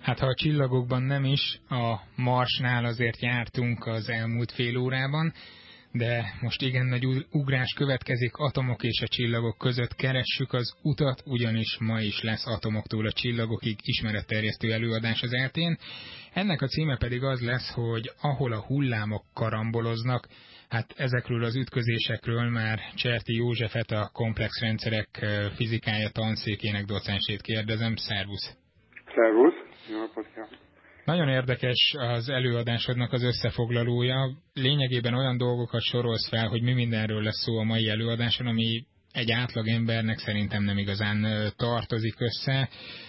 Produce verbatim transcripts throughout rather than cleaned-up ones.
Hát ha a csillagokban nem is, a Marsnál azért jártunk az elmúlt fél órában, de most igen nagy ugrás következik, atomok és a csillagok között keressük az utat, ugyanis ma is lesz Atomoktól a csillagokig ismeretterjesztő előadás az eltén. Ennek a címe pedig az lesz, hogy ahol a hullámok karamboloznak. Hát ezekről az ütközésekről már Cserti Józsefet, a komplex rendszerek fizikája tanszékének docensét kérdezem. Szervusz! Szervusz! Jó napot kívánok! Nagyon érdekes az előadásodnak az összefoglalója. Lényegében olyan dolgokat sorolsz fel, hogy mi mindenről lesz szó a mai előadáson, ami egy átlag embernek szerintem nem igazán tartozik össze.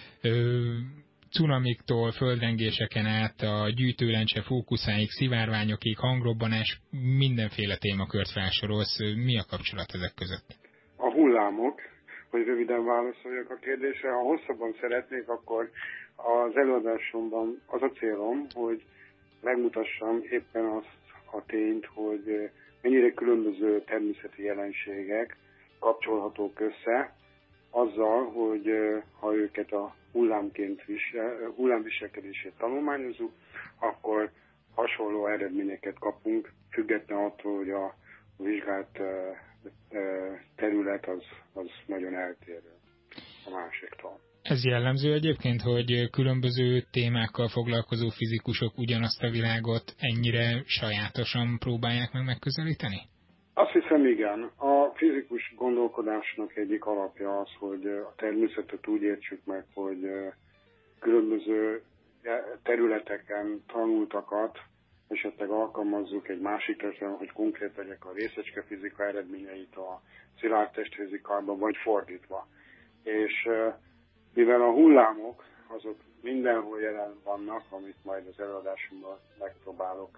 Cunamiktól, földrengéseken át, a gyűjtőlencse fókuszáig, szivárványokig, hangrobbanás, mindenféle témakört felsorolsz. Mi a kapcsolat ezek között? A hullámok, hogy röviden válaszoljak a kérdésre. Ha hosszabban szeretnék, akkor az előadásomban az a célom, hogy megmutassam éppen azt a tényt, hogy mennyire különböző természeti jelenségek kapcsolhatók össze, azzal, hogy ha őket a hullámként visel, hullámviselkedését tanulmányozzuk, akkor hasonló eredményeket kapunk, független attól, hogy a vizsgált terület az, az nagyon eltérő a másiktól. Ez jellemző egyébként, hogy különböző témákkal foglalkozó fizikusok ugyanazt a világot ennyire sajátosan próbálják meg megközelíteni? Azt hiszem, igen. A fizikus gondolkodásnak egyik alapja az, hogy a természetet úgy értsük meg, hogy különböző területeken tanultakat esetleg alkalmazzuk egy másik területen, hogy konkrét legyek a részecskefizika eredményeit a szilárd testfizikába, vagy fordítva. És mivel a hullámok azok mindenhol jelen vannak, amit majd az előadásomban megpróbálok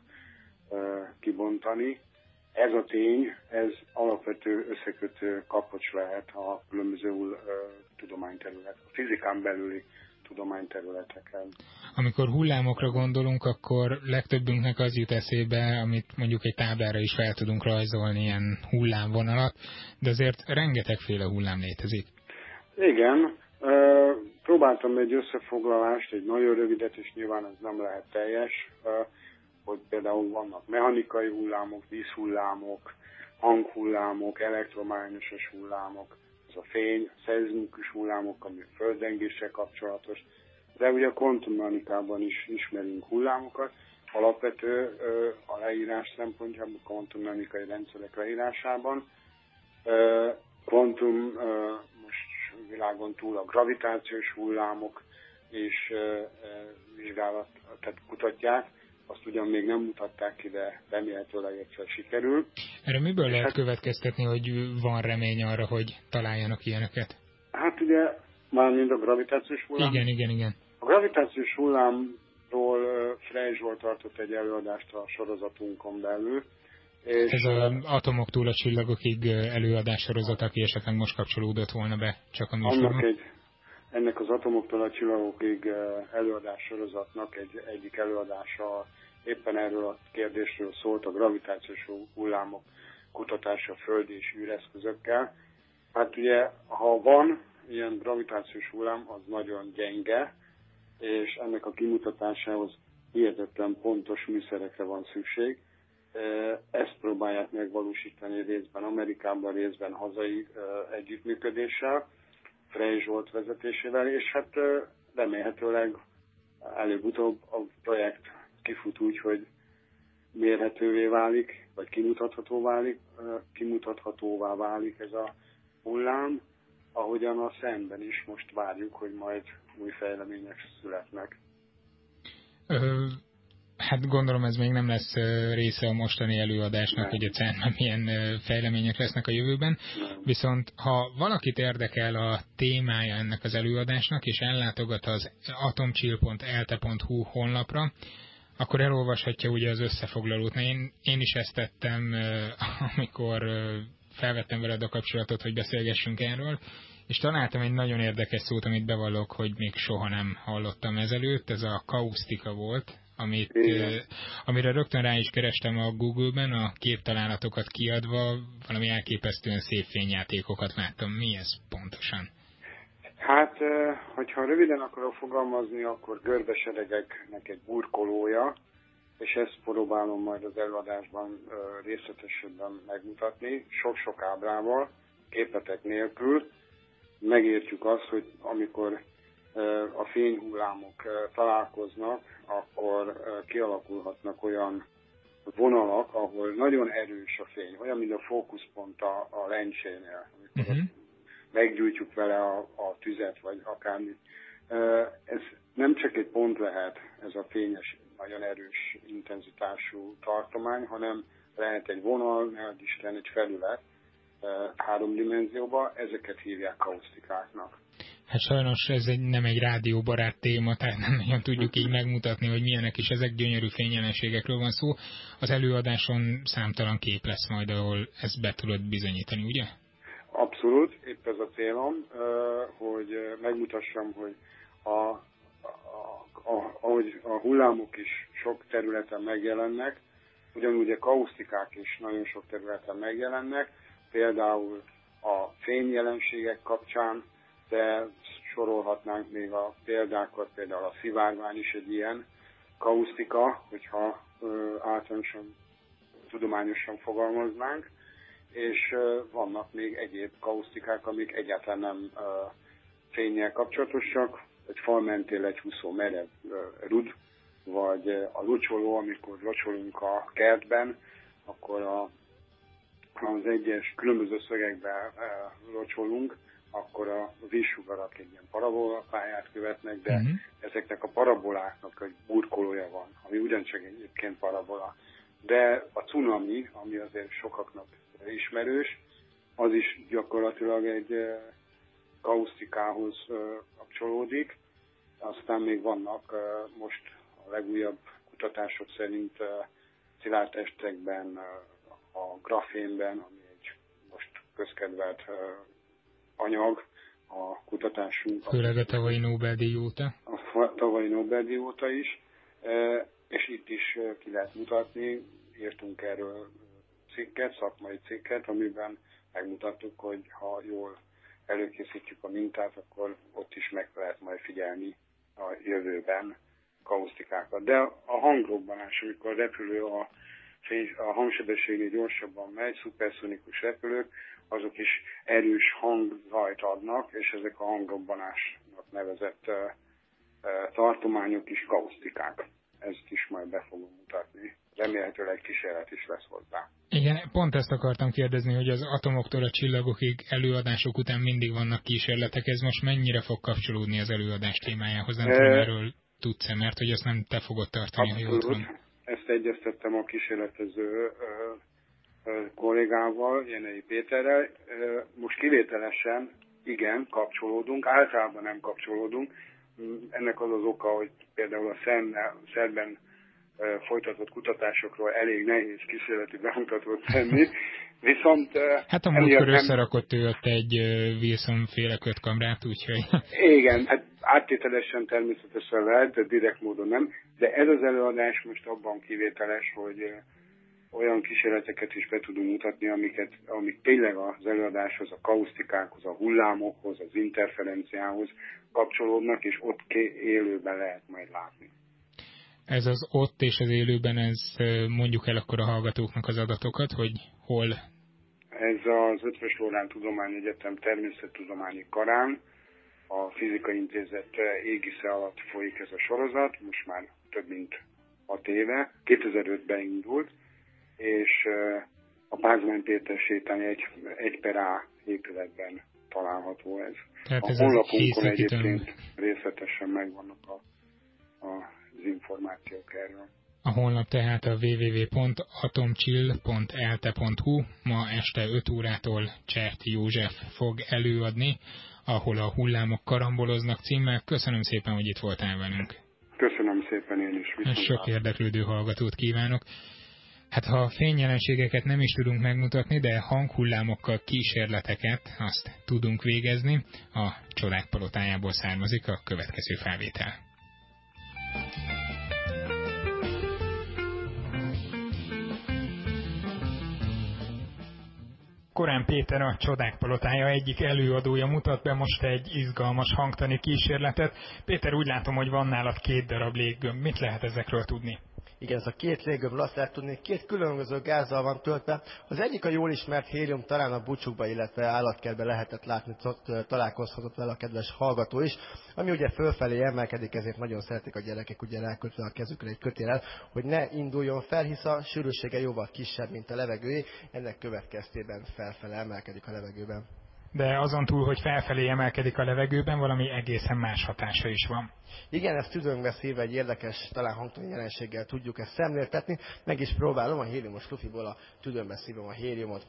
kibontani, ez a tény, ez alapvető összekötő kapocs lehet a különböző uh, tudományterület, a fizikán belüli tudományterületeken. Amikor hullámokra gondolunk, akkor legtöbbünknek az jut eszébe, amit mondjuk egy táblára is fel tudunk rajzolni, ilyen hullámvonalat, de azért rengetegféle hullám létezik. Igen, uh, próbáltam egy összefoglalást, egy nagyon rövidet, és nyilván ez nem lehet teljes, uh, hogy például vannak mechanikai hullámok, vízhullámok, hanghullámok, elektromágneses hullámok, ez a fény, a szeizmikus hullámok, ami a földrengéssel kapcsolatos, de ugye a kvantummechanikában is ismerünk hullámokat. Alapvető a leírás szempontjából, a kvantummechanikai rendszerek leírásában. Kvantum most világon túl a gravitációs hullámok is vizsgálat, tehát kutatják. Azt ugyan még nem mutatták ki, de remélhetőleg egyszer sikerül. Erre miből lehet hát, következtetni, hogy van remény arra, hogy találjanak ilyeneket? Hát ugye, mármint a gravitációs hullám. Igen, igen, igen. A gravitációs hullámról Frey Zsolt tartott egy előadást a sorozatunkon belül. És ez az Atomoktól a csillagokig előadás sorozat, aki esetleg most kapcsolódott volna be csak a műsorban. Egy, ennek az Atomoktól a csillagokig előadás sorozatnak egy, egyik előadása éppen erről a kérdésről szólt, a gravitációs hullámok kutatása földi és űreszközökkel. Hát ugye, ha van ilyen gravitációs hullám, az nagyon gyenge, és ennek a kimutatásához hihetetlen pontos műszerekre van szükség. Ezt próbálják megvalósítani részben Amerikában, részben hazai együttműködéssel, Frey Zsolt vezetésével, és hát remélhetőleg előbb-utóbb a projekt kifut úgy, hogy mérhetővé válik, vagy kimutatható válik, kimutathatóvá válik ez a hullám, ahogyan a szemben is most várjuk, hogy majd új fejlemények születnek. Ö, hát gondolom ez még nem lesz része a mostani előadásnak, nem. Hogy a cernben milyen fejlemények lesznek a jövőben. Nem. Viszont ha valakit érdekel a témája ennek az előadásnak, és ellátogat az atomchill pont e l t e pont h u honlapra, akkor elolvashatja ugye az összefoglalót. Na, én, én is ezt tettem, amikor felvettem veled a kapcsolatot, hogy beszélgessünk erről, és találtam egy nagyon érdekes szót, amit bevallok, hogy még soha nem hallottam ezelőtt, ez a kausztika volt, amit, amire rögtön rá is kerestem a Google-ben, a képtalálatokat kiadva, valami elképesztően szép fényjátékokat láttam. Mi ez pontosan? Hát, hogyha röviden akarok fogalmazni, akkor görbeseregeknek egy burkolója, és ezt próbálom majd az előadásban részletesebben megmutatni, sok-sok ábrával, képletek nélkül. Megértjük azt, hogy amikor a fényhullámok találkoznak, akkor kialakulhatnak olyan vonalak, ahol nagyon erős a fény, olyan, mint a fókuszpont a, a lencsénél, amikor uh-huh. meggyújtjuk vele a, a tüzet, vagy akármit. Ez nem csak egy pont lehet, ez a fényes, nagyon erős intenzitású tartomány, hanem lehet egy vonal, nehogy Isten, egy felület három dimenzióban, ezeket hívják kausztikáknak. Hát sajnos ez egy, nem egy rádióbarát téma, tehát nem nagyon tudjuk így megmutatni, hogy milyenek is ezek, gyönyörű fényjelenségekről van szó. Az előadáson számtalan kép lesz majd, ahol ezt be tudod bizonyítani, ugye? Abszolút, épp ez a célom, hogy megmutassam, hogy a, a, a, ahogy a hullámok is sok területen megjelennek, ugyanúgy a kausztikák is nagyon sok területen megjelennek, például a fényjelenségek kapcsán, de sorolhatnánk még a példákat, például a szivárvány is egy ilyen kausztika, hogyha ö, általánosan, tudományosan fogalmaznánk, és ö, vannak még egyéb kausztikák, amik egyáltalán nem ö, fénnyel kapcsolatosak, egy fal mentén legyúszó merev ö, rud, vagy ö, a locsoló, amikor locsolunk a kertben, akkor a, az egyes különböző szögekben ö, locsolunk, akkor a vízsugarak egy ilyen parabolapályát követnek, de uh-huh. ezeknek a paraboláknak egy burkolója van, ami ugyancsak egyébként parabola. De a cunami, ami azért sokaknak ismerős, az is gyakorlatilag egy kausztikához kapcsolódik. Aztán még vannak most a legújabb kutatások szerint szilárd testekben, a grafénben, ami egy most közkedvelt anyag a kutatásunk. Főleg a tavalyi Nobel-díj óta. A tavalyi Nobel-díj óta is, és itt is ki lehet mutatni, írtunk erről cikket, szakmai cikket, amiben megmutattuk, hogy ha jól előkészítjük a mintát, akkor ott is meg lehet majd figyelni a jövőben kausztikákat. De a hangrobbanás, amikor a repülő a, a hangsebességnél gyorsabban megy, szuperszonikus repülők, azok is erős hangzajt adnak, és ezek a hangrobbanásnak nevezett uh, uh, tartományok is kausztikák. Ezt is majd be fogom mutatni. Remélhetőleg kísérlet is lesz hozzá. Igen, pont ezt akartam kérdezni, hogy az atomoktól a csillagokig előadások után mindig vannak kísérletek. Ez most mennyire fog kapcsolódni az előadás témájához? Nem e... tudom, erről tudsz-e, mert hogy azt nem te fogod tartani, ha jól tudom. Ezt egyeztettem a kísérletező uh, kollégával, Jenei Péterrel. Most kivételesen igen, kapcsolódunk, általában nem kapcsolódunk. Ennek az az oka, hogy például a szerben folytatott kutatásokról elég nehéz kísérleti bemutatót tenni, viszont... Hát a múltkor nem... összerakott ő ott egy Wilson-féle kötkamrát, úgyhogy... Igen, hát áttételesen természetesen lehet, de direkt módon nem, de ez az előadás most abban kivételes, hogy olyan kísérleteket is be tudunk mutatni, amiket, amik tényleg az előadáshoz, a kausztikákhoz, a hullámokhoz, az interferenciához kapcsolódnak, és ott élőben lehet majd látni. Ez az ott és az élőben, ez mondjuk el akkor a hallgatóknak az adatokat, hogy hol? Ez az Eötvös Loránd Tudományegyetem Természettudományi Karán, a Fizikai Intézet égisze alatt folyik ez a sorozat, most már több mint hat éve, kétezer-ötben indult, és a Pázmány Péter sétány egy, egy per A épületben található ez. Tehát a ez honlapunkon egyébként részletesen megvannak a, a, az információk erről. A honlap tehát a double-u double-u double-u pont atomchill pont e l t e pont h u. Ma este öt órától Cserti József fog előadni, ahol a hullámok karamboloznak címmel. Köszönöm szépen, hogy itt voltál velünk. Köszönöm szépen én is. És sok érdeklődő hallgatót kívánok. Hát ha fényjelenségeket nem is tudunk megmutatni, de hanghullámokkal kísérleteket azt tudunk végezni. A Csodák palotájából származik a következő felvétel. Korán Péter, a Csodák Palotája egyik előadója mutat be most egy izgalmas hangtani kísérletet. Péter, úgy látom, hogy van nálad két darab léggömb. Mit lehet ezekről tudni? Igen, ez a két léggömbről azt lehet tudni, két különböző gázzal van töltve. Az egyik a jól ismert hélium, talán a bucsukba, illetve állatkertben lehetett látni, találkozhatott vele a kedves hallgató is, ami ugye fölfelé emelkedik, ezért nagyon szeretik a gyerekek ugye rákötve a kezükre egy kötélel, hogy ne induljon fel, hisz a sűrűsége jóval kisebb, mint a levegőé, ennek következtében felfele emelkedik a levegőben. De azon túl, hogy felfelé emelkedik a levegőben, valami egészen más hatása is van. Igen, ezt tüdőnkbe szívve egy érdekes, talán hangtani jelenséggel tudjuk ezt szemléltetni. Meg is próbálom, a héliumos lufiból a tüdőmbe szívom a héliumot.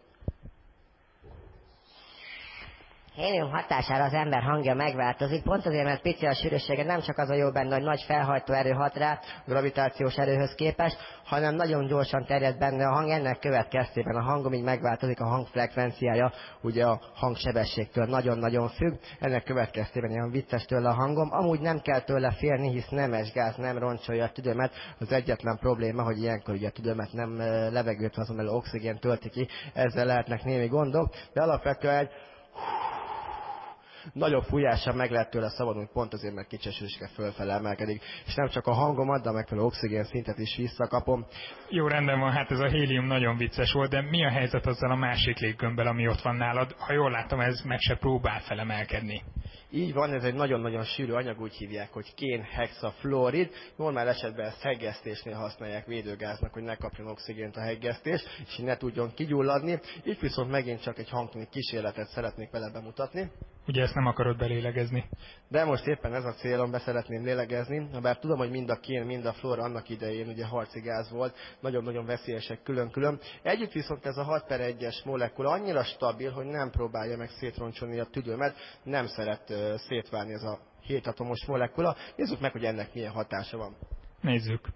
Hélium hatására az ember hangja megváltozik, pont azért, mert pici a sűrűsége, nem csak az a jó benne, hogy nagy felhajtó erő hat rá, gravitációs erőhöz képest, hanem nagyon gyorsan terjed benne a hang, ennek következtében a hangom így megváltozik, a hangfrekvenciája ugye a hangsebességtől nagyon-nagyon függ, ennek következtében ilyen vicces tőle a hangom, amúgy nem kell tőle félni, hisz nemes gáz nem roncsolja a tüdőmet, az egyetlen probléma, hogy ilyenkor ugye a tüdőmet nem levegőt, azon oxigén tölti ki, ezzel lehetnek némi gondok, de alapvetően egy nagyobb fújással meg lehet tőle szabadulni, pont azért, mert kicsesülésre fölfele emelkedik, és nem csak a hangomat, de a megfelelő oxigén szintet is visszakapom. Jó, rendben van, hát ez a hélium nagyon vicces volt, de mi a helyzet azzal a másik léggömbbel, ami ott van nálad? Ha jól látom, ez meg se próbál felemelkedni. Így van, ez egy nagyon-nagyon sűrű anyag, úgy hívják, hogy kén-hexafluorid. Normál esetben ezt heggesztésnél használják védőgáznak, hogy ne kapjon oxigént a heggesztés, és ne tudjon kigyulladni. Itt viszont megint csak egy hangtani kísérletet szeretnék vele bemutatni. Ugye ezt nem akarod belélegezni? De most éppen ez a célom, be szeretném lélegezni, bár tudom, hogy mind a kén, mind a fluor annak idején ugye harci gáz volt, nagyon-nagyon veszélyesek külön-külön. Együtt viszont ez a hat per egyes molekula annyira stabil, hogy nem próbálja meg szétroncsolni a tüdőmet, nem szeret uh, szétválni ez a hét atomos molekula. Nézzük meg, hogy ennek milyen hatása van. Nézzük.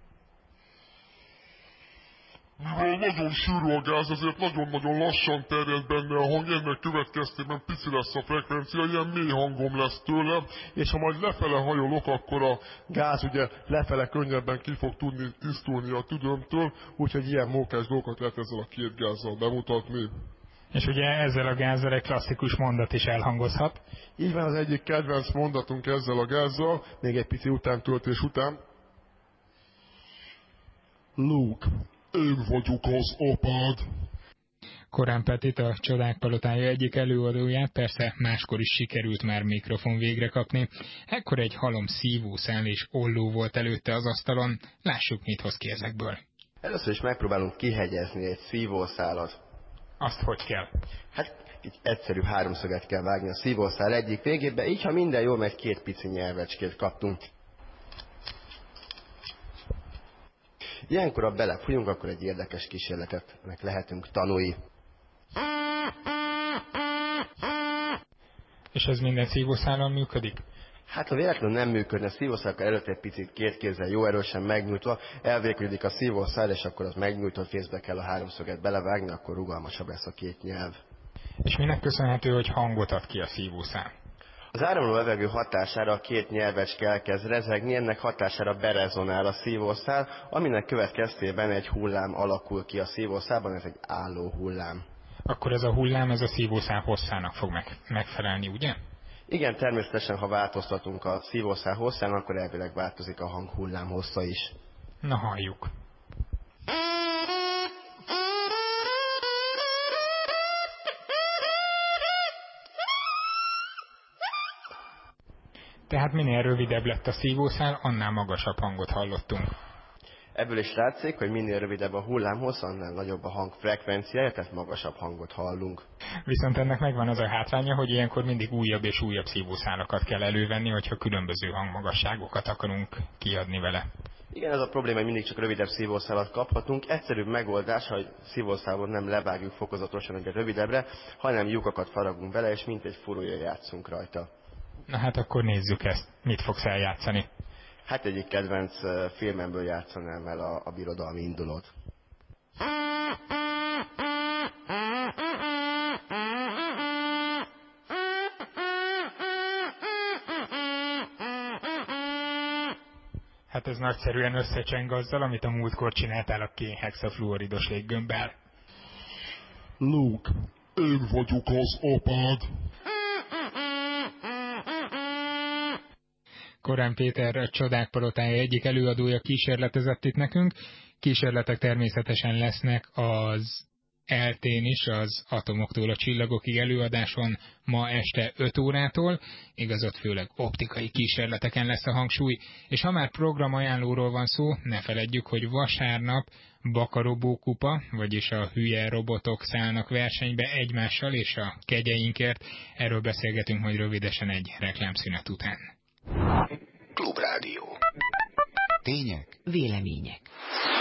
Mivel nagyon sűrű a gáz, ezért nagyon-nagyon lassan terjed benne a hang, ennek következtében pici lesz a frekvencia, ilyen mély hangom lesz tőle, és ha majd lefele hajolok, akkor a gáz ugye lefele könnyebben ki fog tudni tisztulni a tüdőmtől, úgyhogy ilyen mókás dolgokat lehet ezzel a két gázzal bemutatni. És ugye ezzel a gázzal egy klasszikus mondat is elhangozhat. Így van, az egyik kedvenc mondatunk ezzel a gázzal, még egy pici utántöltés után. Luke, én vagyok az apád. Korán Petit, a Csodák Palotája egyik előadóját persze máskor is sikerült már mikrofon végre kapni. Ekkor egy halom szívószál és olló volt előtte az asztalon. Lássuk, mit hoz ki ezekből. Először is megpróbálunk kihegyezni egy szívószálat. Azt hogy kell? Hát egy egyszerű háromszöget kell vágni a szívószál egyik végébe, így ha minden jól megy, két pici nyelvecskét kaptunk. Ilyenkor, ha belefújunk, akkor egy érdekes kísérletet meg lehetünk tanulni. És ez minden szívószállal működik? Hát ha véletlenül nem működne, a szívószálakkal előtt egy picit két kézzel jó erősen megnyújtva, elvékülődik a szívószál, és akkor az megnyújtott fészbe kell a háromszöget belevágni, akkor rugalmasabb lesz a két nyelv. És minek köszönhető, hogy hangot ad ki a szívószál? Az áramló levegő hatására a két nyelvecske elkezd rezegni, ennek hatására berezonál a szívószál, aminek következtében egy hullám alakul ki a szívószálban, ez egy álló hullám. Akkor ez a hullám, ez a szívószál hosszának fog meg, megfelelni, ugye? Igen, természetesen, ha változtatunk a szívószál hosszán, akkor elvileg változik a hanghullám hossza is. Na, halljuk. Tehát minél rövidebb lett a szívószál, annál magasabb hangot hallottunk. Ebből is látszik, hogy minél rövidebb a hullámhossz, annál nagyobb a hang frekvenciája, tehát magasabb hangot hallunk. Viszont ennek megvan az a hátránya, hogy ilyenkor mindig újabb és újabb szívószálakat kell elővenni, hogyha különböző hangmagasságokat akarunk kiadni vele. Igen, ez a probléma, hogy mindig csak rövidebb szívószálat kaphatunk. Egyszerűbb megoldás, hogy szívószálon nem levágjuk fokozatosan egyre rövidebbre, hanem lyukakat faragunk bele, és mint egy furúja játszunk rajta. Na hát akkor nézzük ezt. Mit fogsz eljátszani? Hát egyik kedvenc filmemből játszanám el a, a birodalmi indulót. Hát ez nagyszerűen összecseng azzal, amit a múltkor csináltál a kén-hexafluoridos léggömbbel. Luke, én vagyok az apád. Korán Péter, a Csodák Palotája egyik előadója kísérletezett itt nekünk. Kísérletek természetesen lesznek az eltén is, az Atomoktól a Csillagokig előadáson ma este öt órától, igaz, ott főleg optikai kísérleteken lesz a hangsúly, és ha már programajánlóról van szó, ne feledjük, hogy vasárnap Bakarobó kupa, vagyis a hülye robotok szállnak versenybe egymással és a kegyeinkért. Erről beszélgetünk majd rövidesen egy reklámszünet után. Klubrádió. Tények, vélemények.